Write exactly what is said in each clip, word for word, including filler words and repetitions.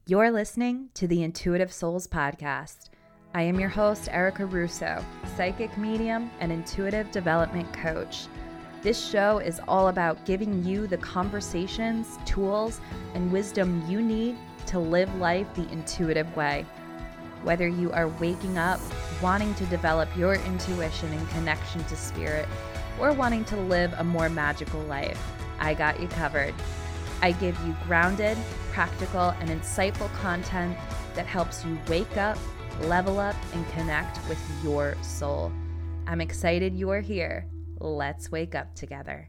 You're listening to the Intuitive Souls Podcast. I am your host, Erica Russo, psychic medium and intuitive development coach. This show is all about giving you the conversations, tools, and wisdom you need to live life the intuitive way. Whether you are waking up, wanting to develop your intuition and connection to spirit, or wanting to live a more magical life, I got you covered. I give you grounded, practical, and insightful content that helps you wake up, level up, and connect with your soul. I'm excited you're here. Let's wake up together.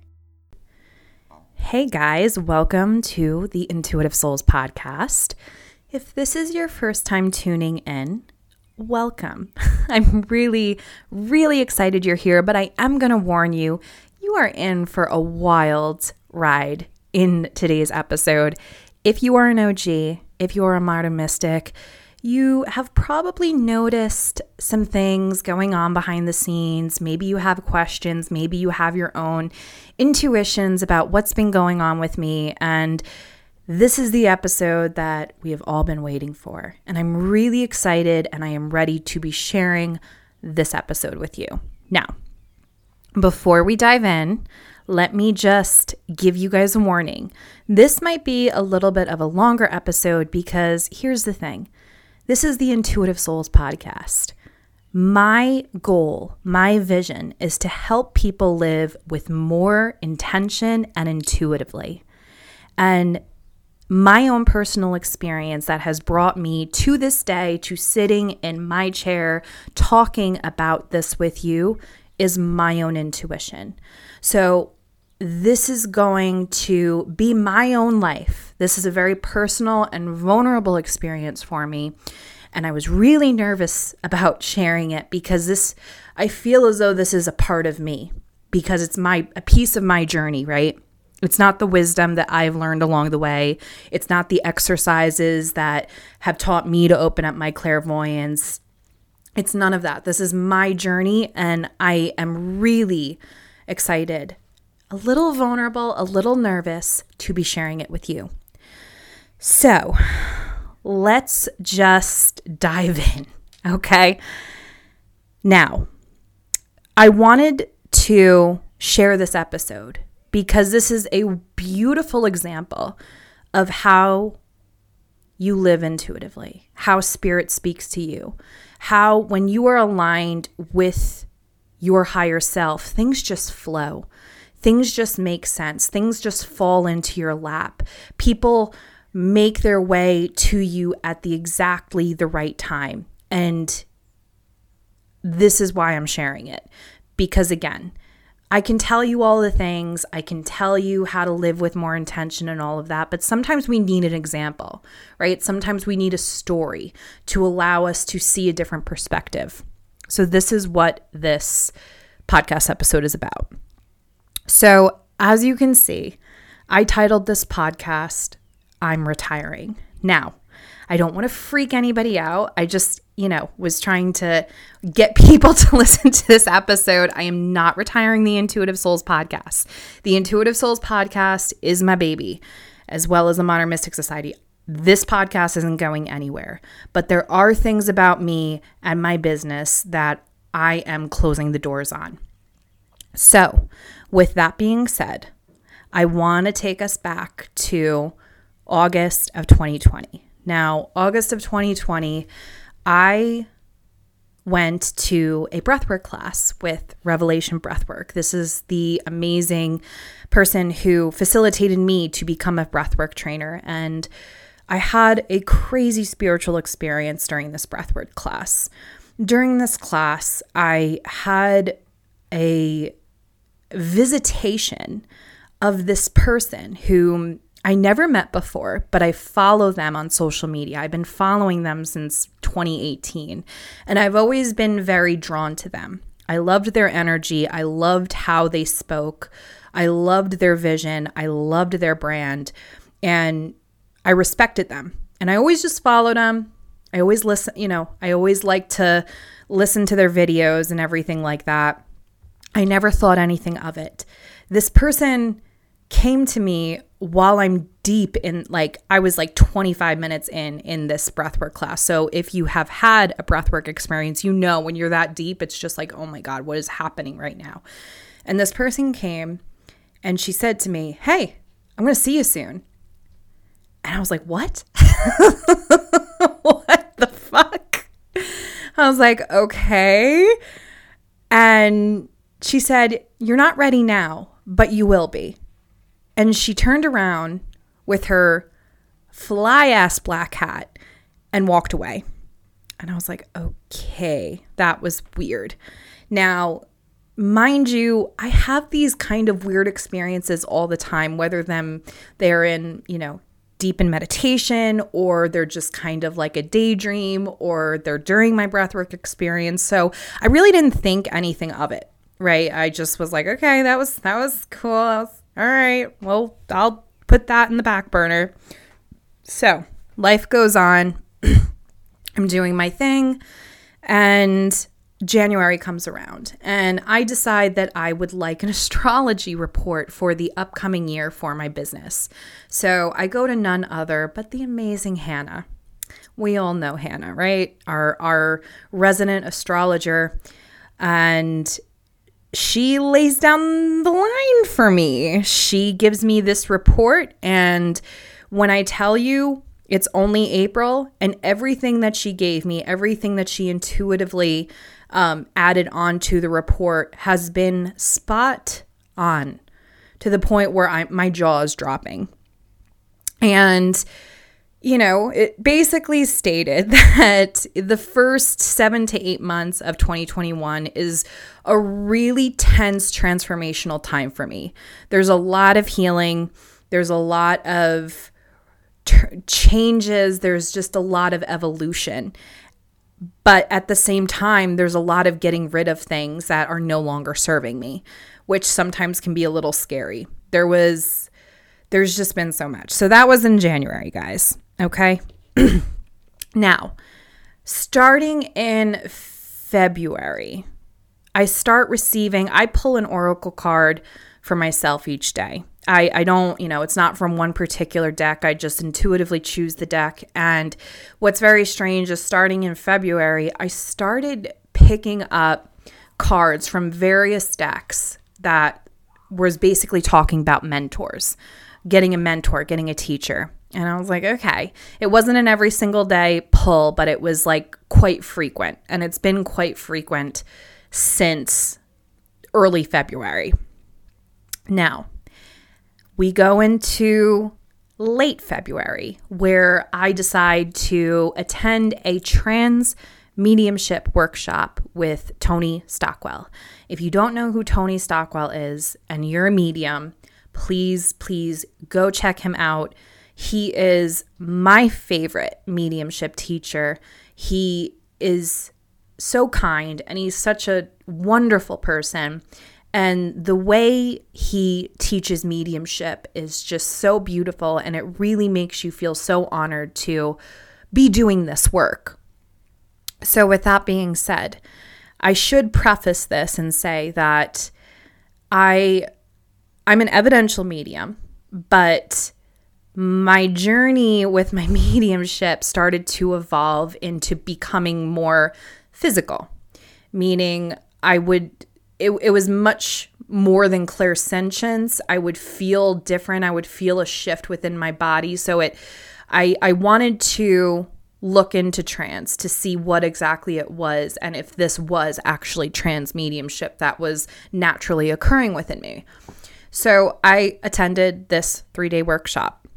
Hey guys, welcome to the Intuitive Souls Podcast. If this is your first time tuning in, welcome. I'm really, really excited you're here, but I am going to warn you, you are in for a wild ride in today's episode. If you are an O G, if you are a modern mystic, you have probably noticed some things going on behind the scenes. Maybe you have questions. Maybe you have your own intuitions about what's been going on with me. And this is the episode that we have all been waiting for. And I'm really excited and I am ready to be sharing this episode with you. Now, before we dive in, let me just give you guys a warning. This might be a little bit of a longer episode because here's the thing. This is the Intuitive Souls Podcast. My goal, my vision is to help people live with more intention and intuitively. And my own personal experience that has brought me to this day to sitting in my chair talking about this with you is my own intuition. So this is going to be my own life. This is a very personal and vulnerable experience for me. And I was really nervous about sharing it because this, I feel as though this is a part of me because it's my a piece of my journey, right? It's not the wisdom that I've learned along the way. It's not the exercises that have taught me to open up my clairvoyance. It's none of that. This is my journey and I am really excited, a little vulnerable, a little nervous to be sharing it with you. So let's just dive in, okay? Now, I wanted to share this episode because this is a beautiful example of how you live intuitively, how spirit speaks to you, how when you are aligned with your higher self, things just flow. Things just make sense. Things just fall into your lap. People make their way to you at the exactly the right time. And this is why I'm sharing it. Because again, I can tell you all the things. I can tell you how to live with more intention and all of that. But sometimes we need an example, right? Sometimes we need a story to allow us to see a different perspective. So this is what this podcast episode is about. So as you can see, I titled this podcast, I'm Retiring. Now, I don't want to freak anybody out. I just, you know, was trying to get people to listen to this episode. I am not retiring the Intuitive Souls Podcast. The Intuitive Souls Podcast is my baby, as well as the Modern Mystic Society. This podcast isn't going anywhere, but there are things about me and my business that I am closing the doors on. So, with that being said, I want to take us back to August of twenty twenty. Now, August of twenty twenty, I went to a breathwork class with Revelation Breathwork. This is the amazing person who facilitated me to become a breathwork trainer. And I had a crazy spiritual experience during this breathwork class. During this class, I had a visitation of this person whom I never met before, but I follow them on social media. I've been following them since twenty eighteen, and I've always been very drawn to them. I loved their energy. I loved how they spoke. I loved their vision. I loved their brand, and I respected them. And I always just followed them. I always listen, you know, I always like to listen to their videos and everything like that. I never thought anything of it. This person came to me while I'm deep in, like, I was like twenty-five minutes in, in this breathwork class. So if you have had a breathwork experience, you know, when you're that deep, it's just like, oh my God, what is happening right now? And this person came and she said to me, hey, I'm going to see you soon. And I was like, what? What the fuck? I was like, okay. And she said, you're not ready now, but you will be. And she turned around with her fly-ass black hat and walked away. And I was like, okay, that was weird. Now, mind you, I have these kind of weird experiences all the time, whether them they're in, you know, deep in meditation, or they're just kind of like a daydream, or they're during my breathwork experience. So I really didn't think anything of it, right? I just was like, okay, that was that was cool. That was, all right, well, I'll put that in the back burner. So life goes on. I'm doing my thing, and January comes around, and I decide that I would like an astrology report for the upcoming year for my business. So I go to none other but the amazing Hannah. We all know Hannah, right? Our our resident astrologer, and she lays down the line for me. She gives me this report, and when I tell you it's only April, and everything that she gave me, everything that she intuitively um, added on to the report has been spot on, to the point where I, my jaw is dropping. And, you know, it basically stated that the first seven to eight months of twenty twenty-one is a really tense transformational time for me. There's a lot of healing. There's a lot of t- changes. There's just a lot of evolution. But at the same time, there's a lot of getting rid of things that are no longer serving me, which sometimes can be a little scary. There was, there's just been so much. So that was in January, guys. Okay. Now, starting in February, I start receiving, I pull an oracle card for myself each day. I, I don't, you know, it's not from one particular deck. I just intuitively choose the deck. And what's very strange is starting in February, I started picking up cards from various decks that was basically talking about mentors, getting a mentor, getting a teacher. And I was like, okay, it wasn't an every single day pull, but it was like quite frequent. And it's been quite frequent since early February. Now, we go into late February, where I decide to attend a trans mediumship workshop with Tony Stockwell. If you don't know who Tony Stockwell is and you're a medium, please, please go check him out. He is my favorite mediumship teacher. He is so kind, and he's such a wonderful person. And the way he teaches mediumship is just so beautiful, and it really makes you feel so honored to be doing this work. So with that being said, I should preface this and say that I, I'm an evidential medium, but my journey with my mediumship started to evolve into becoming more physical, meaning I would... It, it was much more than clairsentience. I would feel different. I would feel a shift within my body. So it, I, I wanted to look into trans to see what exactly it was, and if this was actually trans mediumship that was naturally occurring within me. So I attended this three-day workshop,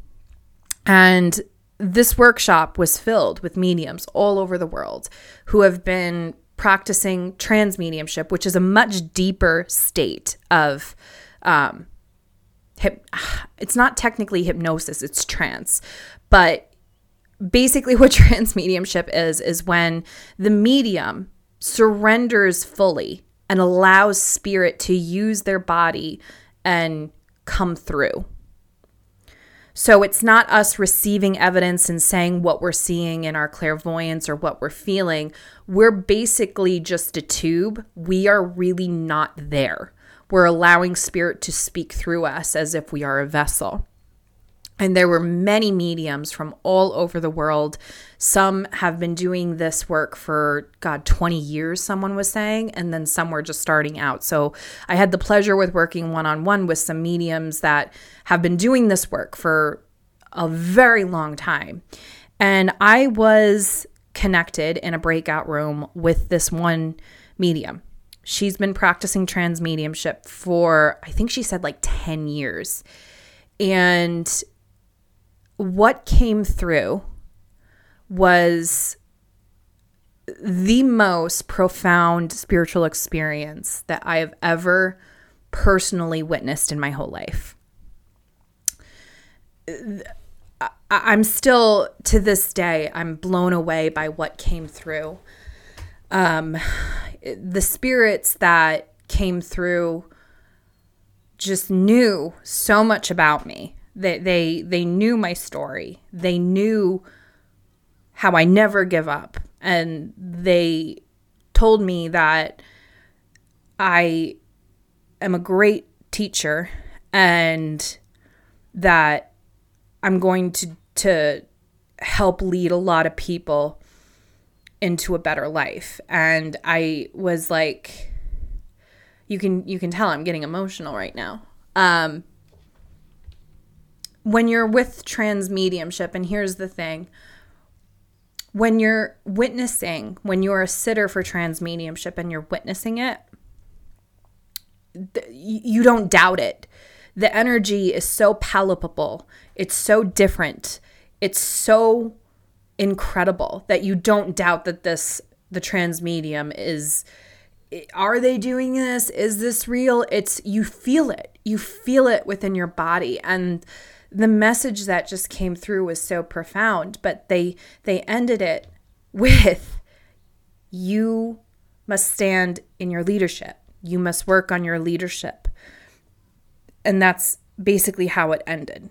and this workshop was filled with mediums all over the world who have been practicing trans mediumship, which is a much deeper state of, um, hip, it's not technically hypnosis, it's trance. But basically what trans mediumship is, is when the medium surrenders fully and allows spirit to use their body and come through. So it's not us receiving evidence and saying what we're seeing in our clairvoyance or what we're feeling. We're basically just a tube. We are really not there. We're allowing spirit to speak through us as if we are a vessel. And there were many mediums from all over the world. Some have been doing this work for, God, twenty years, someone was saying, and then some were just starting out. So I had the pleasure with working one-on-one with some mediums that have been doing this work for a very long time. And I was connected in a breakout room with this one medium. She's been practicing trans mediumship for, I think she said like ten years. And what came through was the most profound spiritual experience that I have ever personally witnessed in my whole life. I'm still, to this day, I'm blown away by what came through. Um, the spirits that came through just knew so much about me. They, they, they knew my story. They knew how I never give up. And they told me that I am a great teacher and that I'm going to, to help lead a lot of people into a better life. And I was like, you can, you can tell I'm getting emotional right now. Um, when you're with trans mediumship, and here's the thing, when you're witnessing, when you're a sitter for trans mediumship and you're witnessing it, th- you don't doubt it. The energy is so palpable. It's so different. It's so incredible that you don't doubt that this, the trans medium is, are they doing this? Is this real? It's, you feel it. You feel it within your body. And the message that just came through was so profound, but they, they ended it with, you must stand in your leadership. You must work on your leadership. And that's basically how it ended.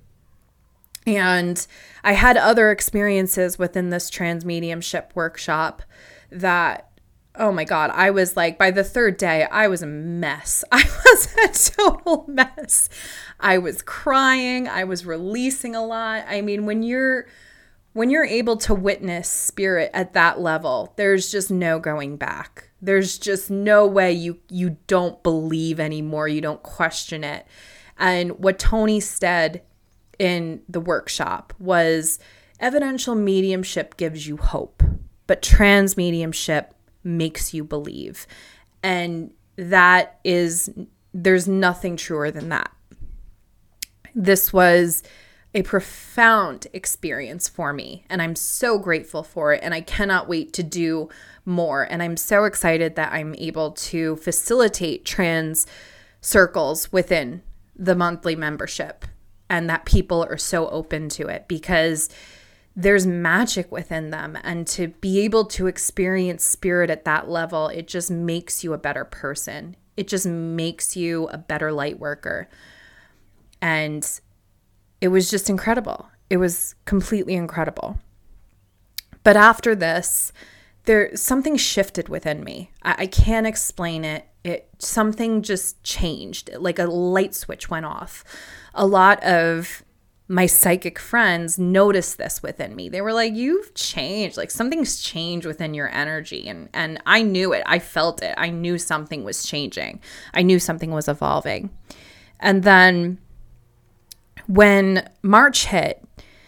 And I had other experiences within this trans mediumship workshop that, oh my God, I was like, by the third day, I was a mess. I was a total mess. I was crying. I was releasing a lot. I mean, when you're, when you're able to witness spirit at that level, there's just no going back. There's just no way you, you don't believe anymore. You don't question it. And what Tony said in the workshop was, evidential mediumship gives you hope, but trans mediumship makes you believe. And that is, there's nothing truer than that. This was a profound experience for me, and I'm so grateful for it, and I cannot wait to do more. And I'm so excited that I'm able to facilitate trans circles within the monthly membership, and that people are so open to it, because there's magic within them. And to be able to experience spirit at that level, it just makes you a better person. It just makes you a better light worker. And it was just incredible. It was completely incredible. But after this, there something shifted within me. I, I can't explain it. It something just changed. Like a light switch went off. A lot of my psychic friends noticed this within me. They were like, you've changed. Like something's changed within your energy. And, and I knew it. I felt it. I knew something was changing. I knew something was evolving. And then when March hit,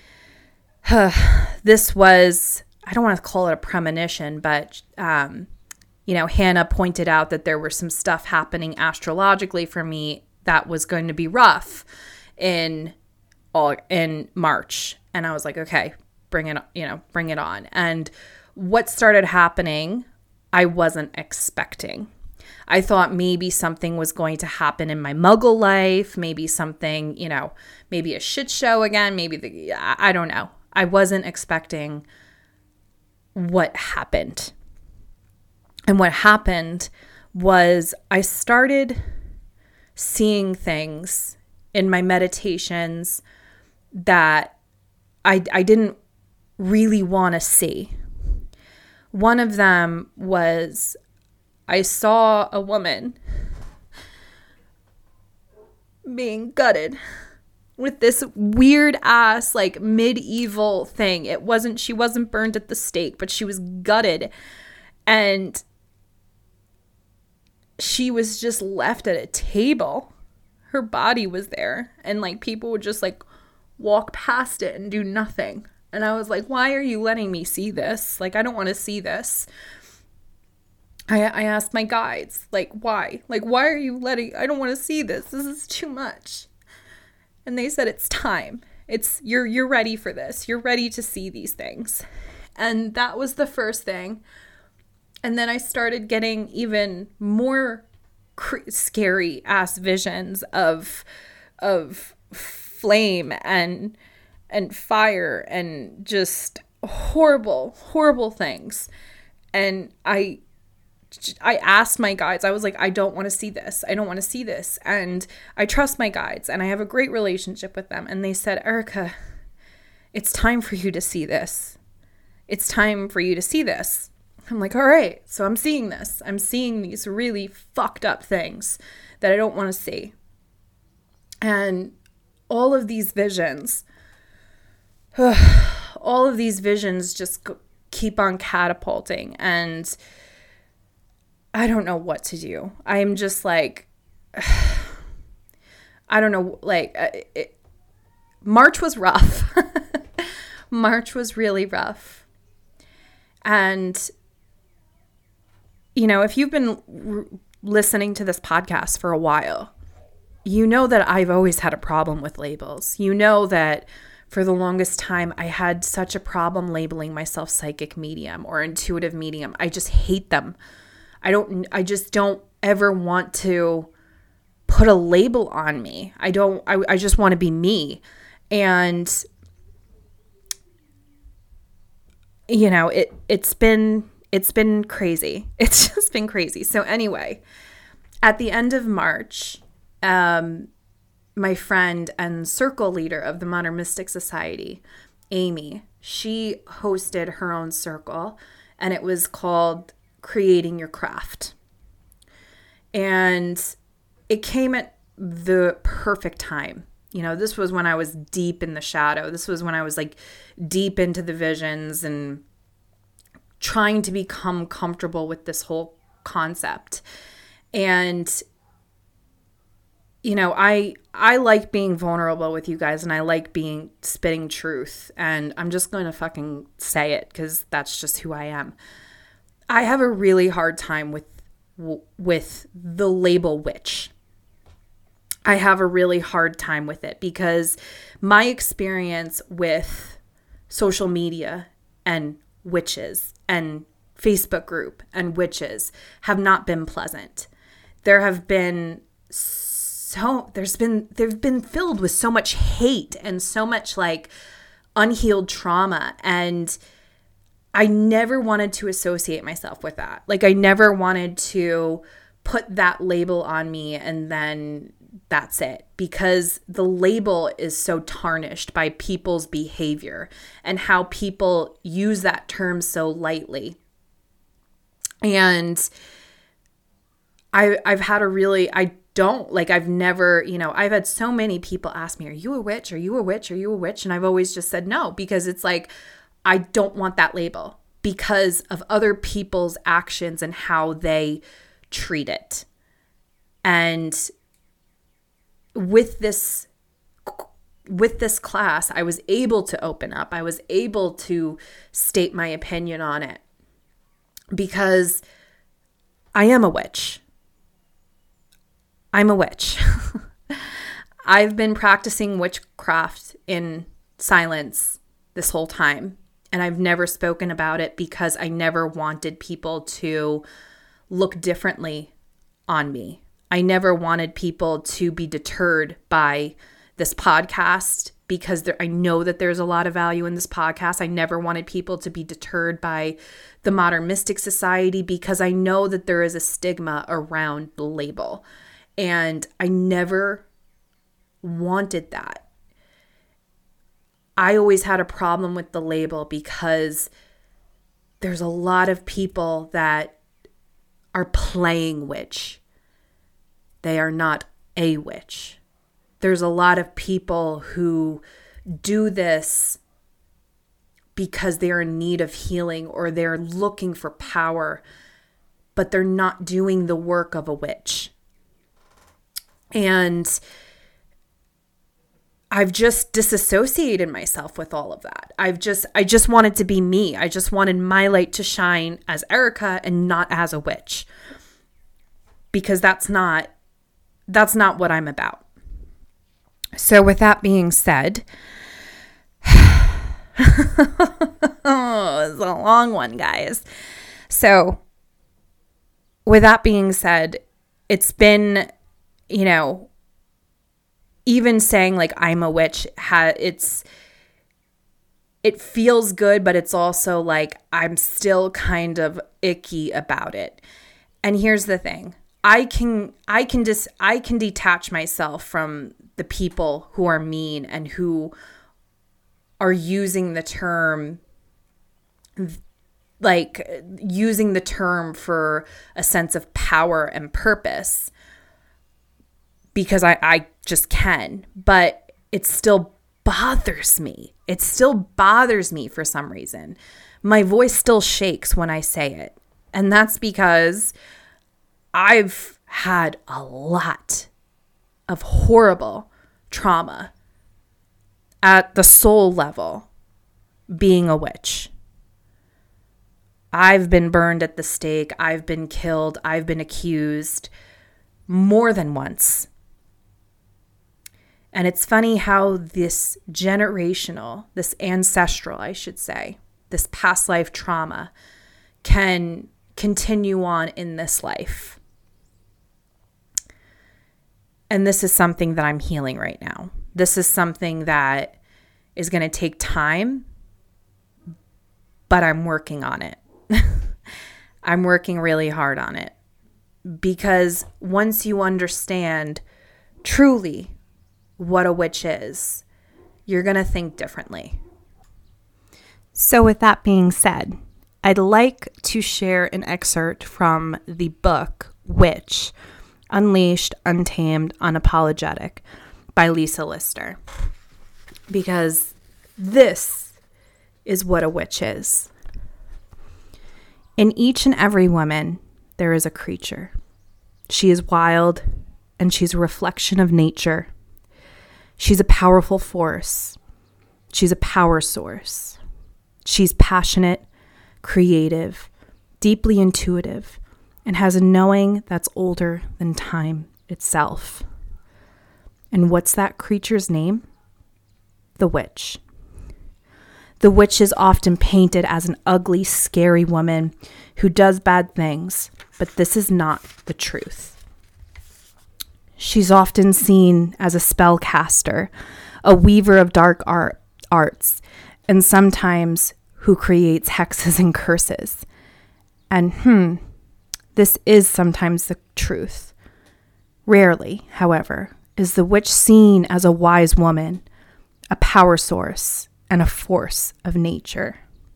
this was, I don't want to call it a premonition, but, um, you know, Hannah pointed out that there were some stuff happening astrologically for me that was going to be rough in all in March. And I was like, okay, bring it, you know, bring it on. And what started happening, I wasn't expecting. I thought maybe something was going to happen in my muggle life, maybe something, you know, maybe a shit show again, maybe the, I don't know. I wasn't expecting what happened. And what happened was I started seeing things in my meditations that I, I didn't really want to see. One of them was I saw a woman being gutted with this weird ass, like, medieval thing. It wasn't, she wasn't burned at the stake, but she was gutted. And she was just left at a table. Her body was there. And, like, people would just, like, walk past it and do nothing. And I was like, why are you letting me see this? Like, I don't want to see this. I, I asked my guides, like, why? Like, why are you letting, I don't want to see this. This is too much. And they said, it's time. It's, you're, you're ready for this. You're ready to see these things. And that was the first thing. And then I started getting even more cr- scary ass visions of, of flame and, and fire and just horrible, horrible things. And I, I asked my guides, I was like, I don't want to see this. I don't want to see this. And I trust my guides and I have a great relationship with them. And they said, Erica, it's time for you to see this. It's time for you to see this. I'm like, all right. So I'm seeing this. I'm seeing these really fucked up things that I don't want to see. And all of these visions, all of these visions just keep on catapulting. And I don't know what to do. I'm just like, I don't know, like, it, March was rough. March was really rough. And, you know, if you've been r- listening to this podcast for a while, you know that I've always had a problem with labels. You know that for the longest time, I had such a problem labeling myself psychic medium or intuitive medium. I just hate them. I don't, I just don't ever want to put a label on me. I don't, I, I just want to be me. And, you know, it, it's been, it's been crazy. It's just been crazy. So anyway, at the end of March, um, my friend and circle leader of the Modern Mystic Society, Amy, she hosted her own circle, and it was called Creating Your Craft. And it came at the perfect time. You know, this was when I was deep in the shadow. This was when I was like deep into the visions and trying to become comfortable with this whole concept. And, you know, I I like being vulnerable with you guys, and I like being spitting truth. And I'm just going to fucking say it because that's just who I am. I have a really hard time with with the label witch. I have a really hard time with it because my experience with social media and witches and Facebook group and witches have not been pleasant. There have been so there's been they've been filled with so much hate and so much like unhealed trauma, and I never wanted to associate myself with that. Like, I never wanted to put that label on me and then that's it. Because the label is so tarnished by people's behavior and how people use that term so lightly. And I, I've had a really, I don't, like, I've never, you know, I've had so many people ask me, are you a witch? Are you a witch? Are you a witch? And I've always just said no, because it's like, I don't want that label because of other people's actions and how they treat it. And with this with this class, I was able to open up. I was able to state my opinion on it because I am a witch. I'm a witch. I've been practicing witchcraft in silence this whole time. And I've never spoken about it because I never wanted people to look differently on me. I never wanted people to be deterred by this podcast because there, I know that there's a lot of value in this podcast. I never wanted people to be deterred by the Modern Mystic Society because I know that there is a stigma around the label. And I never wanted that. I always had a problem with the label because there's a lot of people that are playing witch. They are not a witch. there's a lot of people who do this because they're in need of healing or they're looking for power, but they're not doing the work of a witch. And I've just disassociated myself with all of that. I've just, I just wanted to be me. I just wanted my light to shine as Erica and not as a witch. Because that's not, that's not what I'm about. So with that being said, oh, it's a long one, guys. So with that being said, it's been, you know, even saying like I'm a witch, ha- it's, it feels good, but it's also like I'm still kind of icky about it. And here's the thing. I can I can just I can detach myself from the people who are mean and who are using the term like using the term for a sense of power and purpose, because I, I just can, but it still bothers me. It still bothers me for some reason. My voice still shakes when I say it. And that's because I've had a lot of horrible trauma at the soul level being a witch. I've been burned at the stake. I've been killed. I've been accused more than once. And it's funny how this generational, this ancestral, I should say, this past life trauma can continue on in this life. And this is something that I'm healing right now. This is something that is going to take time, but I'm working on it. I'm working really hard on it. Because once you understand truly what a witch is, you're going to think differently. So with that being said, I'd like to share an excerpt from the book Witch, Unleashed, Untamed, Unapologetic by Lisa Lister. Because this is what a witch is. In each and every woman, there is a creature. She is wild, and she's a reflection of nature. She's a powerful force. She's a power source. She's passionate, creative, deeply intuitive, and has a knowing that's older than time itself. And what's that creature's name? The witch. The witch is often painted as an ugly, scary woman who does bad things, but this is not the truth. She's often seen as a spellcaster, a weaver of dark art, arts, and sometimes who creates hexes and curses. And hmm, this is sometimes the truth. Rarely, however, is the witch seen as a wise woman, a power source, and a force of nature.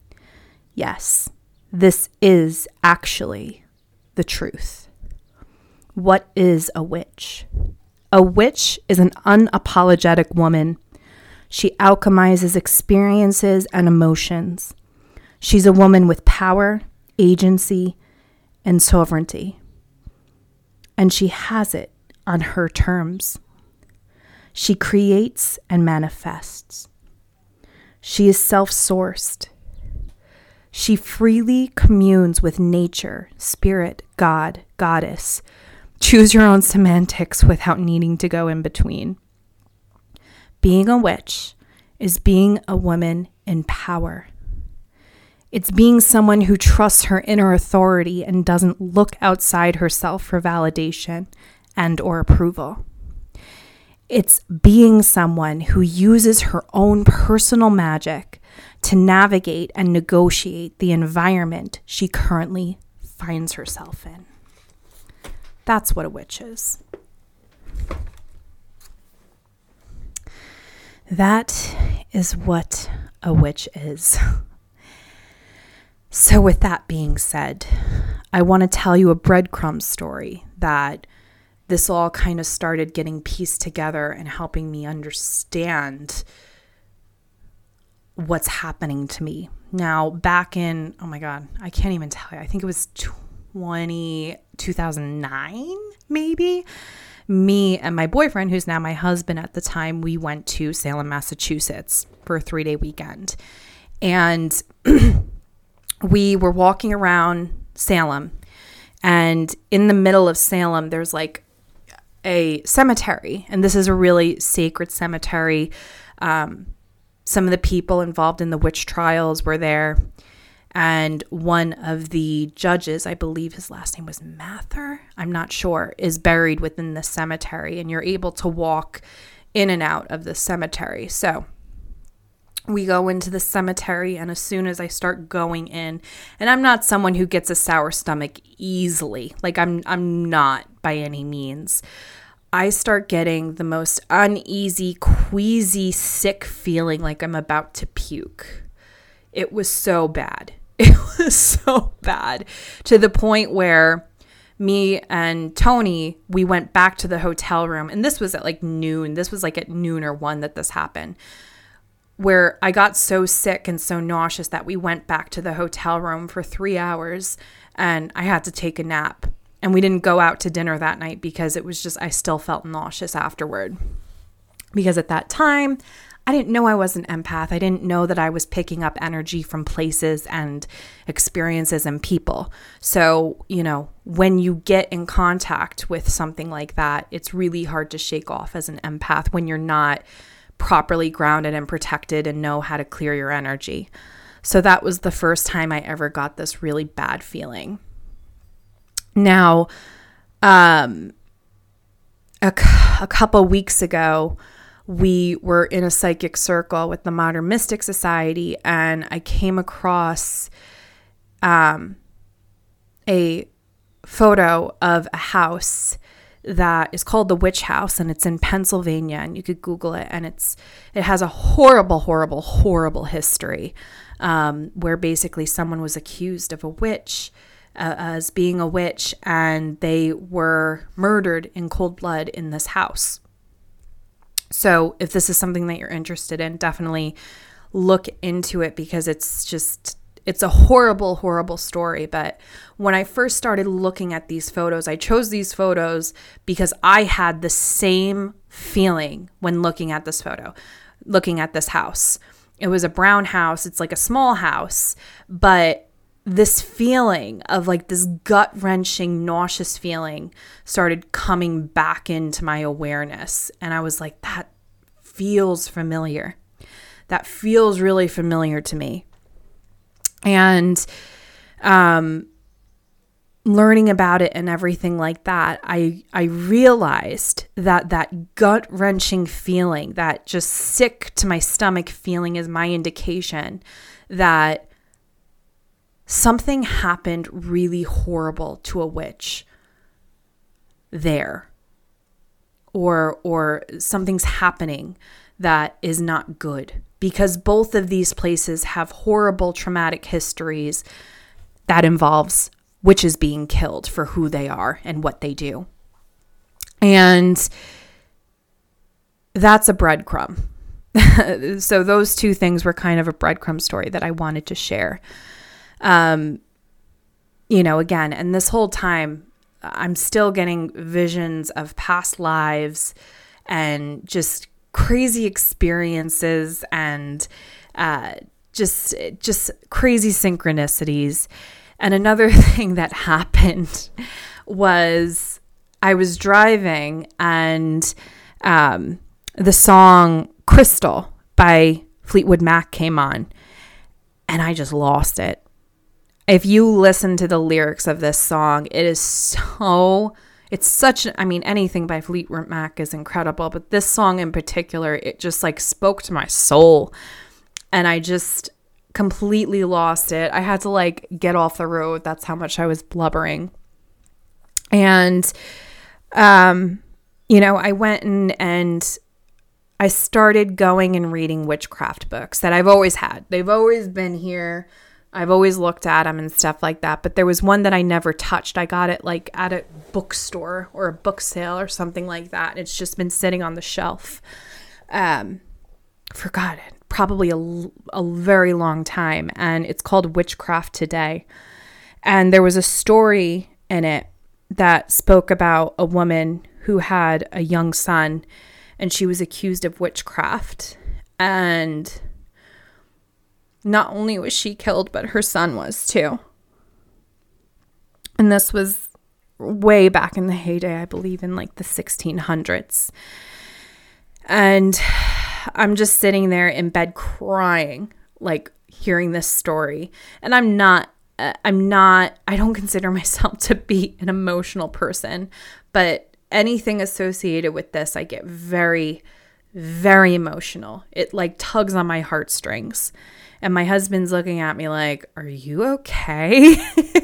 Yes, this is actually the truth. What is a witch? A witch is an unapologetic woman. She alchemizes experiences and emotions. She's a woman with power, agency, and sovereignty. And she has it on her terms. She creates and manifests. She is self-sourced. She freely communes with nature, spirit, God, goddess. Choose your own semantics without needing to go in between. Being a witch is being a woman in power. It's being someone who trusts her inner authority and doesn't look outside herself for validation and or approval. It's being someone who uses her own personal magic to navigate and negotiate the environment she currently finds herself in. That's what a witch is. That is what a witch is. So with that being said, I want to tell you a breadcrumb story that this all kind of started getting pieced together and helping me understand what's happening to me. Now, back in, oh my God, I can't even tell you. I think it was twenty, two thousand nine, maybe. Me and my boyfriend, who's now my husband at the time, we went to Salem, Massachusetts for a three-day weekend. And we were walking around Salem. And in the middle of Salem, there's like a cemetery. And this is a really sacred cemetery. Um, some of the people involved in the witch trials were there. And one of the judges, I believe his last name was Mather, I'm not sure, is buried within the cemetery. And you're able to walk in and out of the cemetery. So we go into the cemetery, and as soon as I start going in, and I'm not someone who gets a sour stomach easily. Like I'm I'm not by any means. I start getting the most uneasy, queasy, sick feeling like I'm about to puke. It was so bad. It was so bad to the point where me and Tony, we went back to the hotel room, and this was at like noon. This was like at noon or one that this happened, where I got so sick and so nauseous that we went back to the hotel room for three hours and I had to take a nap. And we didn't go out to dinner that night because it was just, I still felt nauseous afterward. Because at that time, I didn't know I was an empath. I didn't know that I was picking up energy from places and experiences and people. So, you know, when you get in contact with something like that, it's really hard to shake off as an empath when you're not properly grounded and protected and know how to clear your energy. So that was the first time I ever got this really bad feeling. Now, um, a, a couple weeks ago, we were in a psychic circle with the Modern Mystic Society, and I came across um, a photo of a house that is called the Witch House, and it's in Pennsylvania, and you could Google it, and it's it has a horrible, horrible, horrible history um, where basically someone was accused of a witch, uh, as being a witch, and they were murdered in cold blood in this house. So if this is something that you're interested in, definitely look into it because it's just, it's a horrible, horrible story. But when I first started looking at these photos, I chose these photos because I had the same feeling when looking at this photo, looking at this house. It was a brown house. It's like a small house, but this feeling of like this gut-wrenching, nauseous feeling started coming back into my awareness. And I was like, that feels familiar. That feels really familiar to me. And um, learning about it and everything like that, I, I realized that that gut-wrenching feeling, that just sick to my stomach feeling is my indication that something happened really horrible to a witch there, or or something's happening that is not good, because both of these places have horrible traumatic histories that involves witches being killed for who they are and what they do. And that's a breadcrumb. So those two things were kind of a breadcrumb story that I wanted to share. Um, you know, again, and this whole time I'm still getting visions of past lives and just crazy experiences and, uh, just, just crazy synchronicities. And another thing that happened was I was driving and, um, the song Crystal by Fleetwood Mac came on and I just lost it. If you listen to the lyrics of this song, it is so, it's such, I mean, anything by Fleetwood Mac is incredible, but this song in particular, it just like spoke to my soul. And I just completely lost it. I had to like get off the road. That's how much I was blubbering. And, um, you know, I went and, and I started going and reading witchcraft books that I've always had. They've always been here. I've always looked at them and stuff like that, but there was one that I never touched. I got it like at a bookstore or a book sale or something like that. It's just been sitting on the shelf. Um, forgot it. Probably a, a very long time. And it's called Witchcraft Today. And there was a story in it that spoke about a woman who had a young son, and she was accused of witchcraft. And not only was she killed, but her son was too. And this was way back in the heyday, I believe in like the sixteen hundreds. And I'm just sitting there in bed crying, like hearing this story. And I'm not, uh, I'm not, I don't consider myself to be an emotional person, but anything associated with this, I get very, very emotional. It like tugs on my heartstrings. And my husband's looking at me like, are you okay?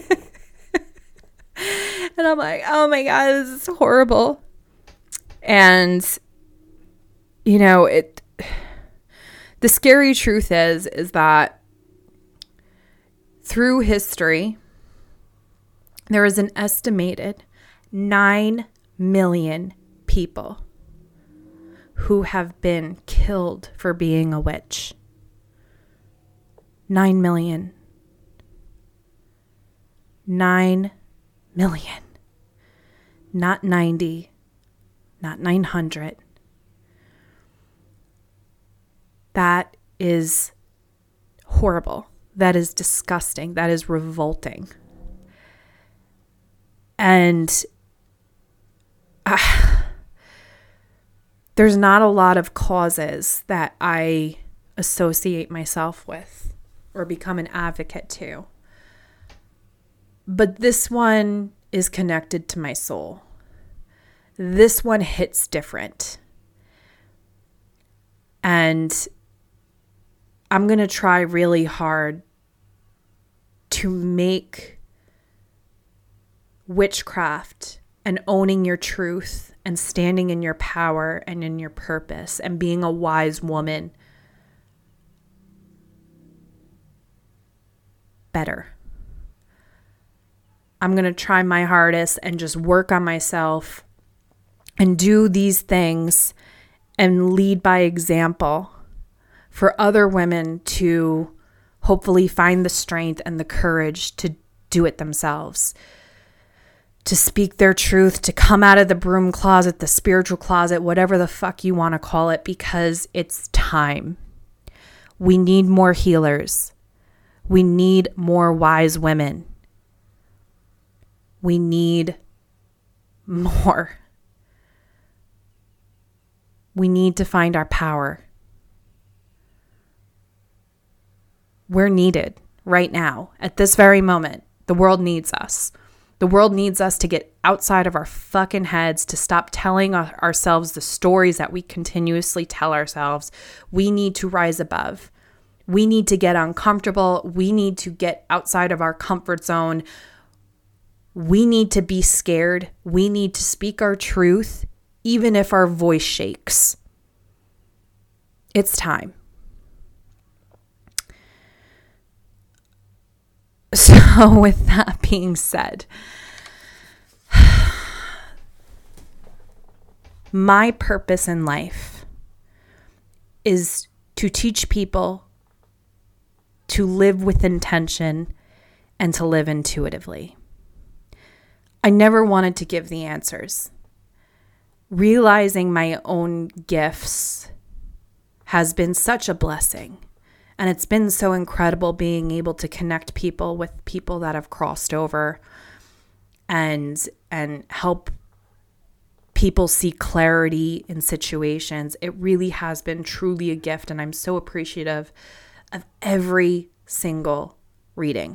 And I'm like, oh my God, this is horrible. And, you know, it, the scary truth is, is that through history, there is an estimated nine million people who have been killed for being a witch. Nine million. Nine million. Not ninety. Not nine hundred. That is horrible. That is disgusting. That is revolting. And uh, there's not a lot of causes that I associate myself with or become an advocate to. But this one is connected to my soul. This one hits different. And I'm going to try really hard to make witchcraft and owning your truth and standing in your power and in your purpose and being a wise woman better. I'm going to try my hardest and just work on myself and do these things and lead by example for other women to hopefully find the strength and the courage to do it themselves, to speak their truth, to come out of the broom closet, the spiritual closet, whatever the fuck you want to call it, because it's time. We need more healers. We need more wise women. We need more. We need to find our power. We're needed right now, at this very moment. The world needs us. The world needs us to get outside of our fucking heads, to stop telling ourselves the stories that we continuously tell ourselves. We need to rise above. We need to get uncomfortable. We need to get outside of our comfort zone. We need to be scared. We need to speak our truth, even if our voice shakes. It's time. So with that being said, my purpose in life is to teach people to live with intention and to live intuitively. I never wanted to give the answers. Realizing my own gifts has been such a blessing. And it's been so incredible being able to connect people with people that have crossed over and and help people see clarity in situations. It really has been truly a gift, and I'm so appreciative of every single reading.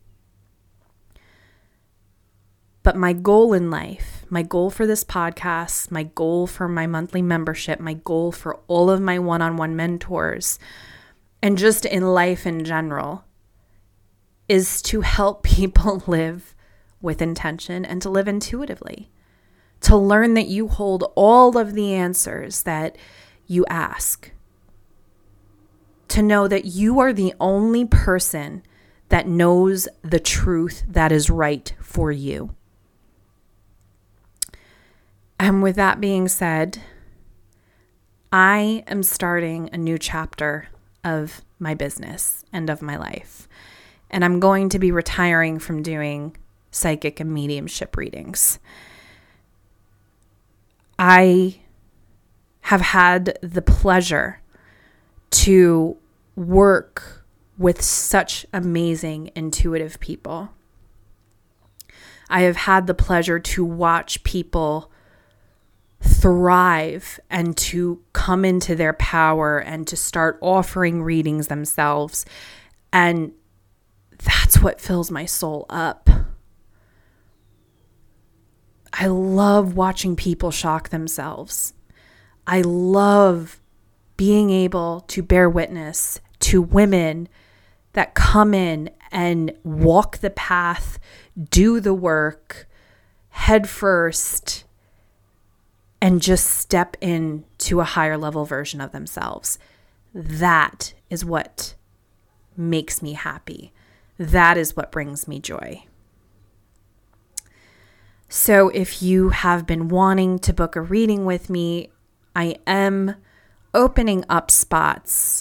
But my goal in life, my goal for this podcast, my goal for my monthly membership, my goal for all of my one-on-one mentors, and just in life in general, is to help people live with intention and to live intuitively. To learn that you hold all of the answers that you ask. To know that you are the only person that knows the truth that is right for you. And with that being said, I am starting a new chapter of my business and of my life. And I'm going to be retiring from doing psychic and mediumship readings. I have had the pleasure to work with such amazing intuitive people. I have had the pleasure to watch people thrive and to come into their power and to start offering readings themselves. And that's what fills my soul up. I love watching people shock themselves. I love being able to bear witness to women that come in and walk the path, do the work head first, and just step into a higher level version of themselves. That is what makes me happy. That is what brings me joy. So if you have been wanting to book a reading with me, I am opening up spots.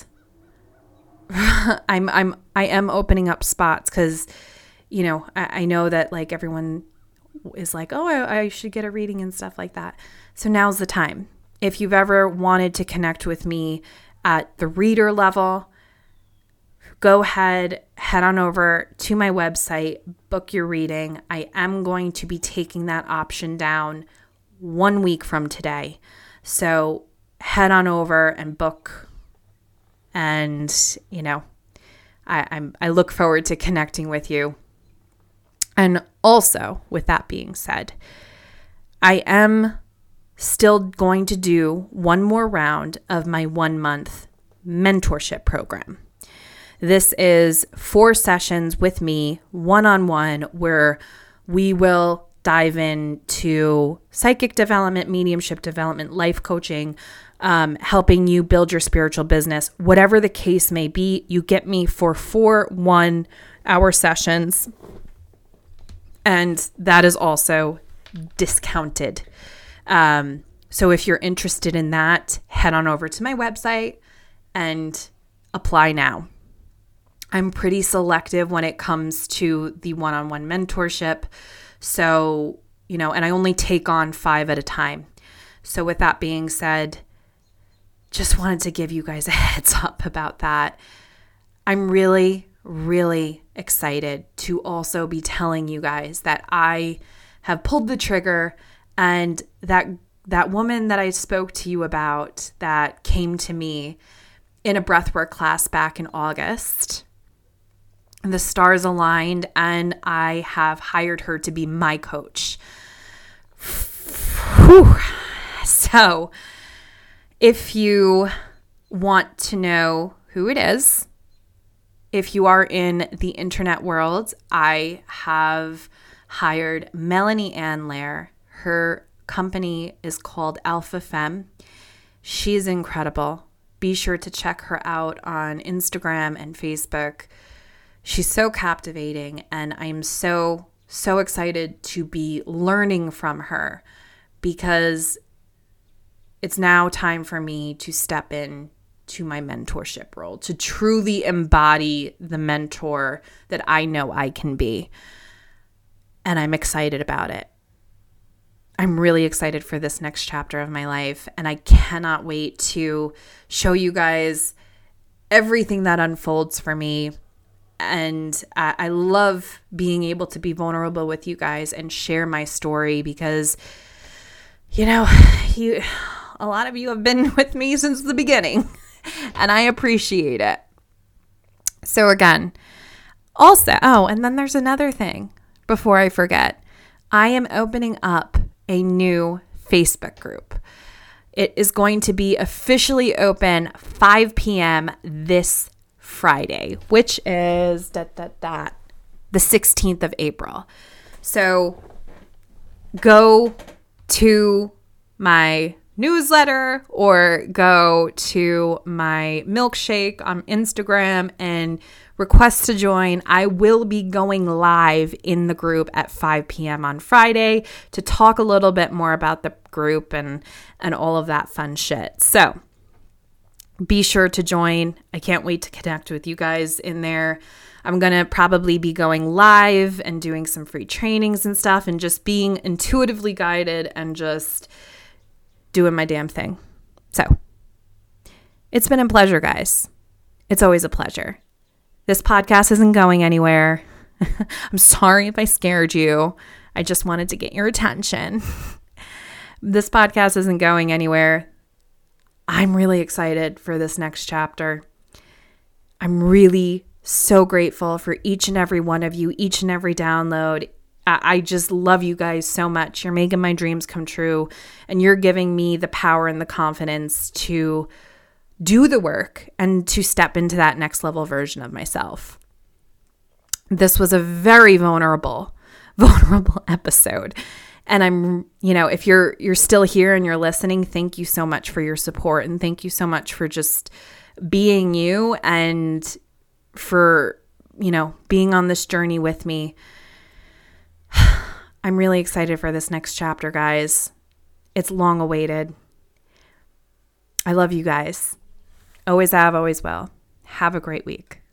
I'm I'm I am opening up spots because, you know, I, I know that like everyone is like, oh, I, I should get a reading and stuff like that. So now's the time. If you've ever wanted to connect with me at the reader level, go ahead, head on over to my website, book your reading. I am going to be taking that option down one week from today. So head on over and book. And, you know, I, I'm, I look forward to connecting with you. And also, with that being said, I am still going to do one more round of my one-month mentorship program. This is four sessions with me, one-on-one, where we will dive into psychic development, mediumship development, life coaching, um, helping you build your spiritual business. Whatever the case may be, you get me for four one-hour sessions. And that is also discounted. Um, so if you're interested in that, head on over to my website and apply now. I'm pretty selective when it comes to the one-on-one mentorship. So, you know, and I only take on five at a time. So with that being said, just wanted to give you guys a heads up about that. I'm really, really excited to also be telling you guys that I have pulled the trigger, and that that woman that I spoke to you about that came to me in a breathwork class back in August, the stars aligned and I have hired her to be my coach. Whew. So if you want to know who it is, if you are in the internet world, I have hired Melanie Ann Lair. Her company is called Alpha Femme. She's incredible. Be sure to check her out on Instagram and Facebook. She's so captivating, and I'm so, so excited to be learning from her, because it's now time for me to step in to my mentorship role, to truly embody the mentor that I know I can be. And I'm excited about it. I'm really excited for this next chapter of my life, and I cannot wait to show you guys everything that unfolds for me. And I, I love being able to be vulnerable with you guys and share my story, because, you know, you, a lot of you have been with me since the beginning, and I appreciate it. So again, also, oh, and then there's another thing before I forget. I am opening up a new Facebook group. It is going to be officially open five p.m. this Friday, which is da, da, da, the sixteenth of April. So go to my newsletter or go to my milkshake on Instagram and request to join. I will be going live in the group at five p.m. on Friday to talk a little bit more about the group and, and all of that fun shit. So be sure to join. I can't wait to connect with you guys in there. I'm going to probably be going live and doing some free trainings and stuff and just being intuitively guided and just doing my damn thing. So it's been a pleasure, guys. It's always a pleasure. This podcast isn't going anywhere. I'm sorry if I scared you. I just wanted to get your attention. This podcast isn't going anywhere. I'm really excited for this next chapter. I'm really so grateful for each and every one of you, each and every download. I, I just love you guys so much. You're making my dreams come true, and you're giving me the power and the confidence to do the work and to step into that next level version of myself. This was a very vulnerable, vulnerable episode. And I'm, you know, if you're you're still here and you're listening, thank you so much for your support, and thank you so much for just being you and for, you know, being on this journey with me. I'm really excited for this next chapter, guys. It's long awaited. I love you guys. Always have, always will. Have a great week.